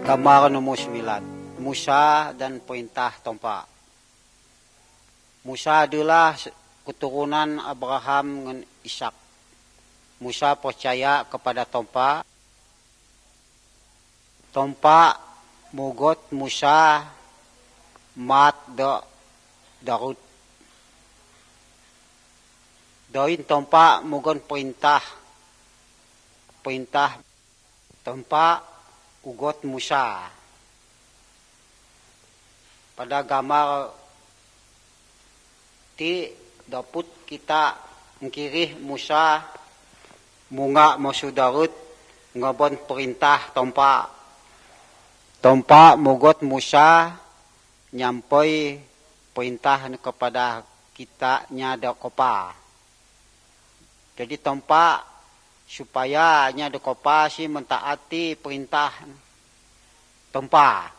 Gambar nomor 9. Musa dan perintah tompa. Musa adalah keturunan Abraham dengan Ishak. Musa percaya kepada tompa. Tompa mugot Musa mat Darud. Doin tompa mugon perintah tompa ugot Musa. Pada gambar ti daput kita ngkirih Musa munga Darud ngabon perintah tompa. Tompa mugot Musa nyampai perintah kepada kita nyada kopa. Jadi tompa supaya nyada kopa si mentaati perintah tompa.